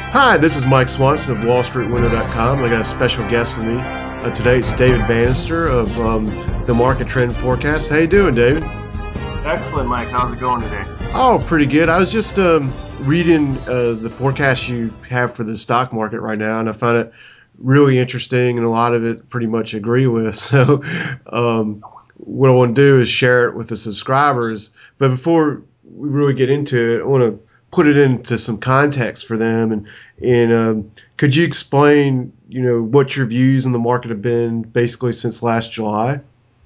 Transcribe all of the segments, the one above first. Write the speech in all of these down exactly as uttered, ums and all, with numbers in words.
Hi, this is Mike Swanson of Wall Street Window dot com. I got a special guest for me uh, today. It's David Bannister of um, the Market Trend Forecast. How you doing, David? Excellent, Mike. How's it going today? Oh, pretty good. I was just um, reading uh, the forecast you have for the stock market right now, and I found it really interesting, and a lot of it pretty much agree with. So, um, what I want to do is share it with the subscribers. But before we really get into it, I want to put it into some context for them. And and um, could you explain, you know, what your views on the market have been basically since last July?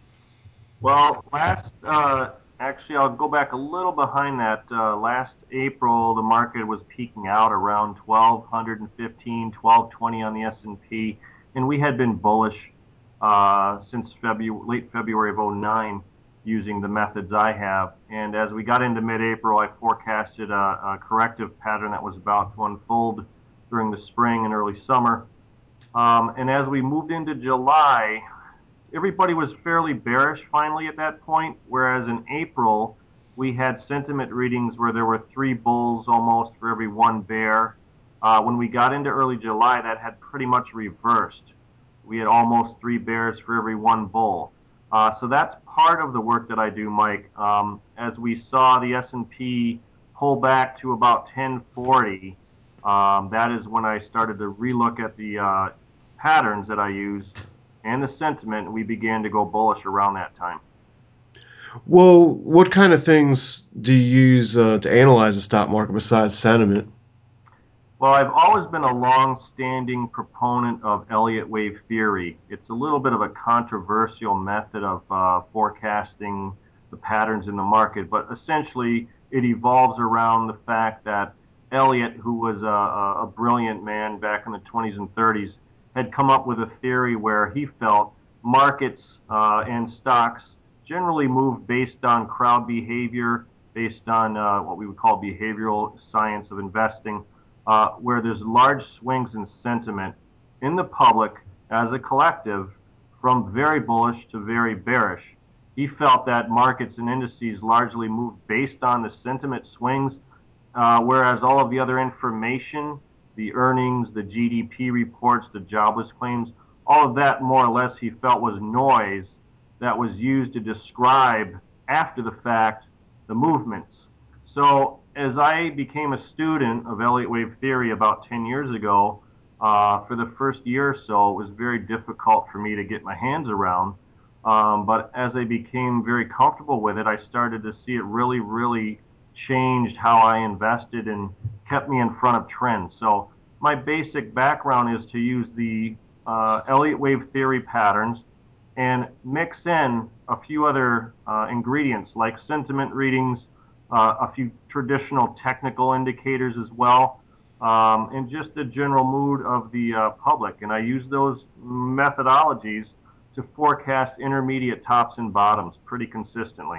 Well, last, uh, actually, I'll go back a little behind that. Uh, last April, the market was peaking out around twelve fifteen, twelve twenty on the S and P, and we had been bullish uh, since February, late February of 'oh nine using the methods I have. And as we got into mid-April, I forecasted a, a corrective pattern that was about to unfold during the spring and early summer. Um, and as we moved into July, everybody was fairly bearish finally at that point, whereas in April, we had sentiment readings where there were three bulls almost for every one bear. Uh, when we got into early July, that had pretty much reversed. We had almost three bears for every one bull. Uh, so that's part of the work that I do, Mike. Um, as we saw the S and P pull back to about ten forty, um, that is when I started to relook at the uh, patterns that I use and the sentiment, we began to go bullish around that time. Well, what kind of things do you use uh, to analyze the stock market besides sentiment? Well, I've always been a long-standing proponent of Elliott wave theory. It's a little bit of a controversial method of uh, forecasting the patterns in the market, but essentially it evolves around the fact that Elliott, who was a, a brilliant man back in the twenties and thirties, had come up with a theory where he felt markets uh, and stocks generally move based on crowd behavior, based on uh, what we would call behavioral science of investing, uh, where there's large swings in sentiment in the public as a collective from very bullish to very bearish. He felt that markets and indices largely move based on the sentiment swings, uh, whereas all of the other information, the earnings, the G D P reports, the jobless claims, all of that more or less he felt was noise that was used to describe after the fact the movements. So as I became a student of Elliott wave theory about ten years ago, uh, for the first year or so, it was very difficult for me to get my hands around. Um, but as I became very comfortable with it, I started to see it really, really changed how I invested and kept me in front of trends. So my basic background is to use the uh, Elliott wave theory patterns and mix in a few other uh, ingredients like sentiment readings, uh, a few traditional technical indicators as well, um, and just the general mood of the uh, public. And I use those methodologies to forecast intermediate tops and bottoms pretty consistently.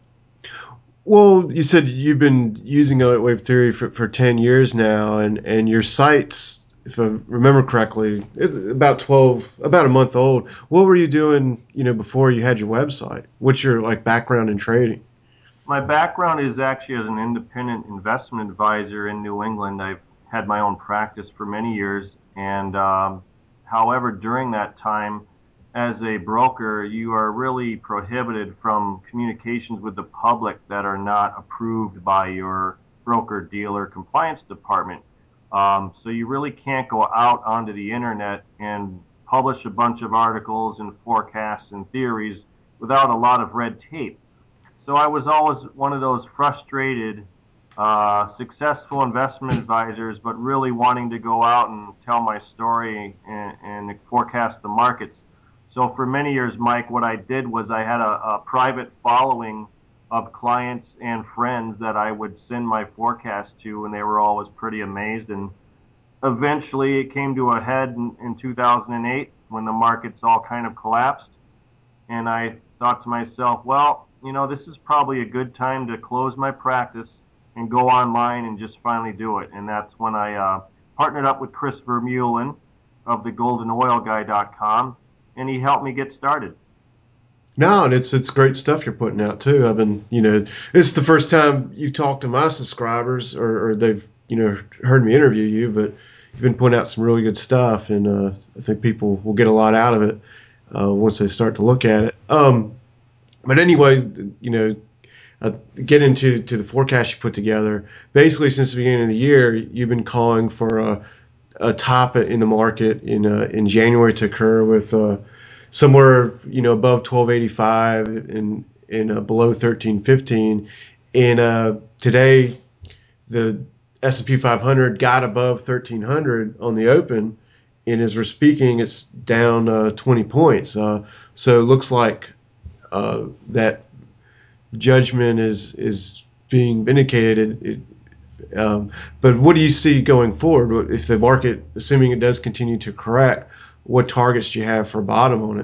Well, you said you've been using Elliott wave theory for, for ten years now, and, and your site's, if I remember correctly, it's about twelve, about a month old. What were you doing, you know, before you had your website? What's your like background in trading? My background is actually as an independent investment advisor in New England. I've had my own practice for many years, and um, however, during that time, as a broker, you are really prohibited from communications with the public that are not approved by your broker dealer compliance department. Um, so you really can't go out onto the internet and publish a bunch of articles and forecasts and theories without a lot of red tape. So I was always one of those frustrated, uh, successful investment advisors, but really wanting to go out and tell my story and, and forecast the markets. So for many years, Mike, what I did was I had a, a private following of clients and friends that I would send my forecast to, and they were always pretty amazed. And eventually, it came to a head in, in two thousand eight when the markets all kind of collapsed, and I thought to myself, well, you know, this is probably a good time to close my practice and go online and just finally do it. And that's when I uh, partnered up with Chris Vermeulen of the golden oil guy dot com, and he helped me get started. No, and it's it's great stuff you're putting out too. I've been, you know, it's the first time you talk to my subscribers, or, or they've you know heard me interview you, but you've been putting out some really good stuff, and uh, I think people will get a lot out of it uh, once they start to look at it. Um, but anyway, you know, uh, get into to the forecast you put together. Basically, since the beginning of the year, you've been calling for a, a top in the market in uh, in January to occur with uh, somewhere you know above twelve eighty-five and and uh, below thirteen fifteen. And uh, today, the S and P five hundred got above thirteen hundred on the open, and as we're speaking, it's down uh, twenty points. Uh, so it looks like uh, that judgment is is being vindicated. It, um, but what do you see going forward? If the market, assuming it does continue to correct, what targets do you have for bottom on it?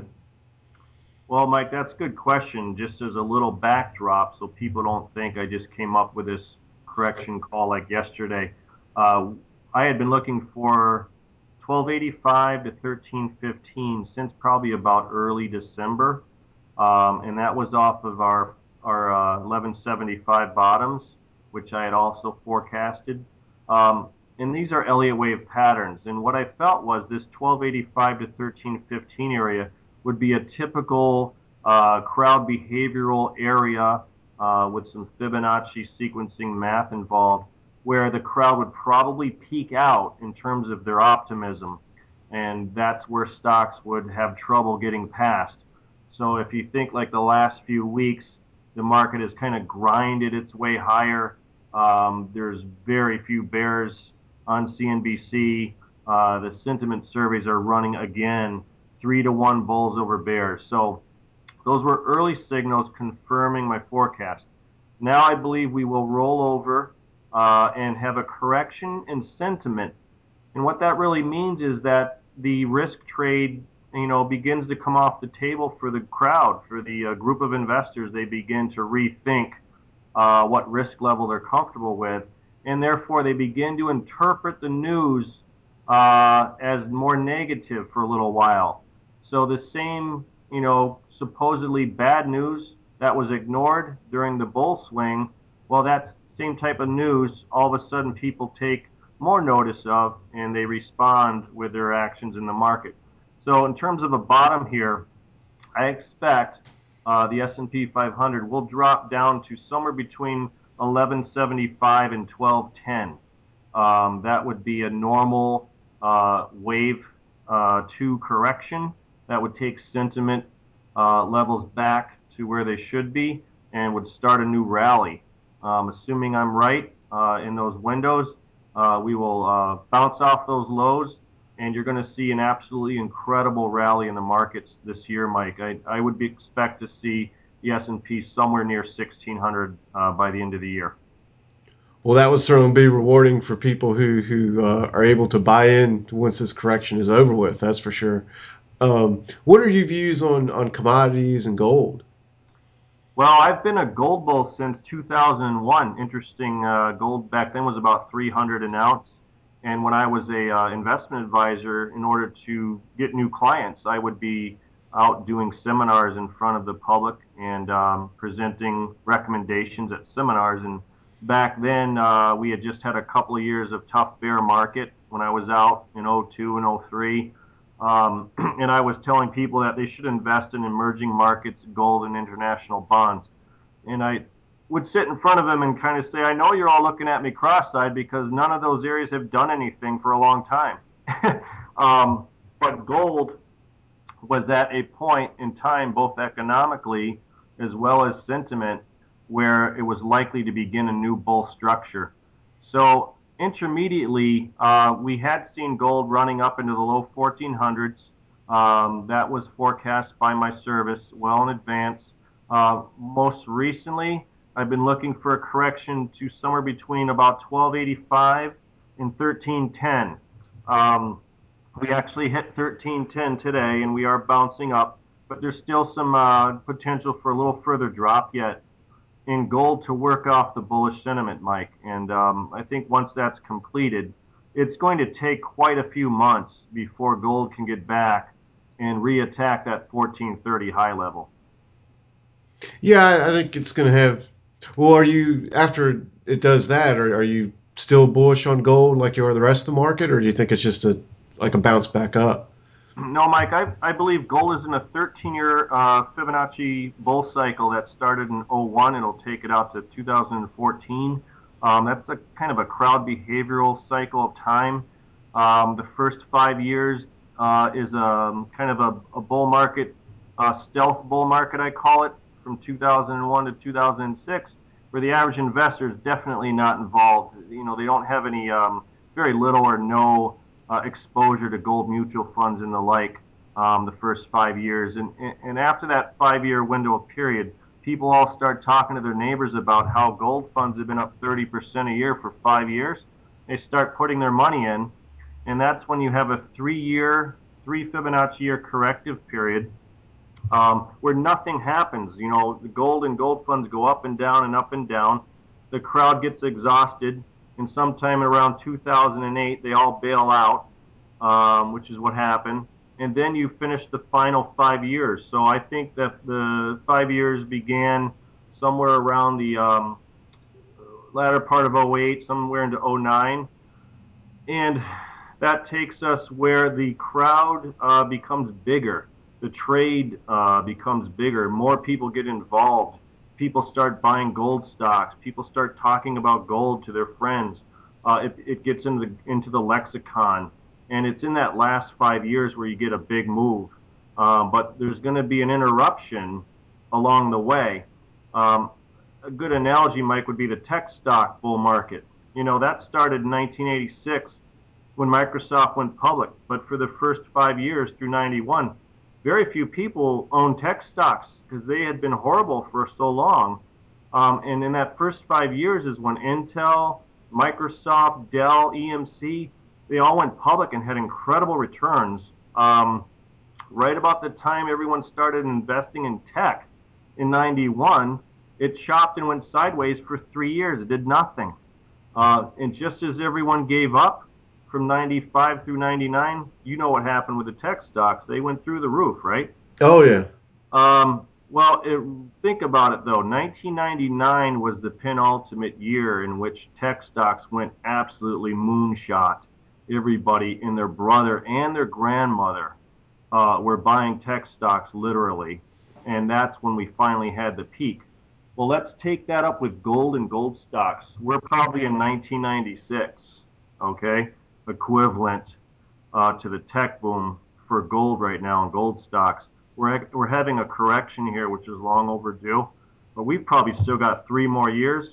Well, Mike, that's a good question. Just as a little backdrop, so people don't think I just came up with this correction call like yesterday. Uh, I had been looking for twelve eighty-five to thirteen fifteen since probably about early December, um, and that was off of our our uh, eleven seventy-five bottoms, which I had also forecasted. Um, and these are Elliott wave patterns. And what I felt was this twelve eighty-five to thirteen fifteen area would be a typical uh, crowd behavioral area uh, with some Fibonacci sequencing math involved, where the crowd would probably peak out in terms of their optimism. And that's where stocks would have trouble getting past. So if you think like the last few weeks, the market has kind of grinded its way higher. Um, there's very few bears on C N B C. Uh, the sentiment surveys are running again, three to one bulls over bears. So those were early signals confirming my forecast. Now I believe we will roll over uh, and have a correction in sentiment. And what that really means is that the risk trade, you know, begins to come off the table for the crowd, for the uh, group of investors. They begin to rethink uh, what risk level they're comfortable with, and therefore they begin to interpret the news uh, as more negative for a little while. So the same, you know, supposedly bad news that was ignored during the bull swing, well, that same type of news, all of a sudden people take more notice of, and they respond with their actions in the market. So in terms of a bottom here, I expect uh, the S and P five hundred will drop down to somewhere between eleven seventy-five and twelve ten. Um, that would be a normal uh, wave uh, two correction that would take sentiment uh, levels back to where they should be and would start a new rally. Um, assuming I'm right uh, in those windows, uh, we will uh, bounce off those lows, and you're going to see an absolutely incredible rally in the markets this year, Mike. I, I would be, expect to see the S and P somewhere near sixteen hundred uh, by the end of the year. Well, that would certainly be rewarding for people who who uh, are able to buy in once this correction is over with. That's for sure. Um, what are your views on on commodities and gold? Well, I've been a gold bull since two thousand one. Interesting, uh, gold back then was about three hundred an ounce. And when I was a uh, investment advisor, in order to get new clients, I would be out doing seminars in front of the public and um, presenting recommendations at seminars. And back then, uh, we had just had a couple of years of tough bear market when I was out in oh two and oh three. Um, and I was telling people that they should invest in emerging markets, gold, and international bonds. And I would sit in front of them and kind of say, I know you're all looking at me cross-eyed because none of those areas have done anything for a long time. um, but gold was at a point in time, both economically as well as sentiment, where it was likely to begin a new bull structure. So intermediately, uh, we had seen gold running up into the low fourteen hundreds. Um, that was forecast by my service well in advance. Uh, most recently, I've been looking for a correction to somewhere between about twelve eighty-five and thirteen ten. Um, we actually hit thirteen ten today, and we are bouncing up, but there's still some uh, potential for a little further drop yet in gold to work off the bullish sentiment, Mike. And um, I think once that's completed, it's going to take quite a few months before gold can get back and reattack that fourteen thirty high level. Yeah, I, I think it's going to have. Well, are you after it does that, or are you still bullish on gold like you are the rest of the market, or do you think it's just a like a bounce back up? No, Mike, I, I believe gold is in a thirteen-year uh, Fibonacci bull cycle that started in oh one. It'll take it out to two thousand fourteen. Um, that's a kind of a crowd behavioral cycle of time. Um, the first five years uh, is um, kind of a, a bull market, uh, stealth bull market, I call it, from two thousand one to two thousand six, where the average investor is definitely not involved. You know, they don't have any, um, very little or no uh, exposure to gold mutual funds and the like um, the first five years. And, and after that five year window of period, people all start talking to their neighbors about how gold funds have been up thirty percent a year for five years. They start putting their money in, and that's when you have a three year, three Fibonacci year corrective period um, where nothing happens. You know, the gold and gold funds go up and down and up and down. The crowd gets exhausted, and sometime around two thousand eight, they all bail out, um, which is what happened. And then you finish the final five years. So I think that the five years began somewhere around the um, latter part of oh eight, somewhere into oh nine. And that takes us where the crowd uh, becomes bigger. The trade uh, becomes bigger. More people get involved. People start buying gold stocks. People start talking about gold to their friends. Uh, it, it gets into the, into the lexicon. And it's in that last five years where you get a big move. Um, but there's going to be an interruption along the way. Um, a good analogy, Mike, would be the tech stock bull market. You know, that started in nineteen eighty-six when Microsoft went public. But for the first five years through ninety-one, very few people owned tech stocks because they had been horrible for so long. Um, and in that first five years is when Intel, Microsoft, Dell, E M C, they all went public and had incredible returns. Um, right about the time everyone started investing in tech in ninety-one, it chopped and went sideways for three years. It did nothing. Uh, and just as everyone gave up from ninety-five through ninety-nine, you know what happened with the tech stocks. They went through the roof, right? Oh yeah. Um, well, it, think about it though. nineteen ninety-nine was the penultimate year in which tech stocks went absolutely moonshot. Everybody and their brother and their grandmother uh, were buying tech stocks literally. And that's when we finally had the peak. Well, let's take that up with gold and gold stocks. We're probably in nineteen ninety-six, okay, equivalent uh, to the tech boom for gold right now and gold stocks. We're, we're having a correction here, which is long overdue, but we've probably still got three more years,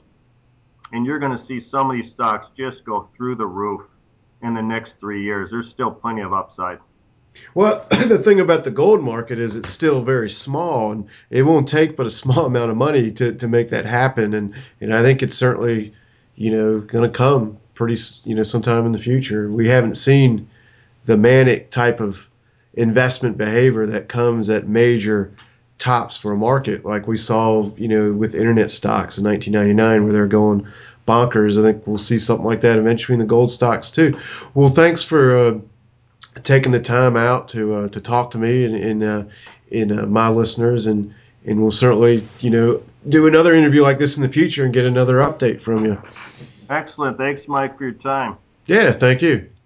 and you're going to see some of these stocks just go through the roof in the next three years. There's still plenty of upside. Well, the thing about the gold market is it's still very small, and it won't take but a small amount of money to, to make that happen. And, and I think it's certainly, you know, going to come pretty, you know, sometime in the future. We haven't seen the manic type of investment behavior that comes at major tops for a market, like we saw, you know, with internet stocks in nineteen ninety-nine, where they're going bonkers. I think we'll see something like that eventually in the gold stocks too. Well, thanks for uh, taking the time out to uh, to talk to me and, and, uh, and uh, my listeners, and and we'll certainly, you know, do another interview like this in the future and get another update from you. Excellent. Thanks, Mike, for your time. Yeah, thank you.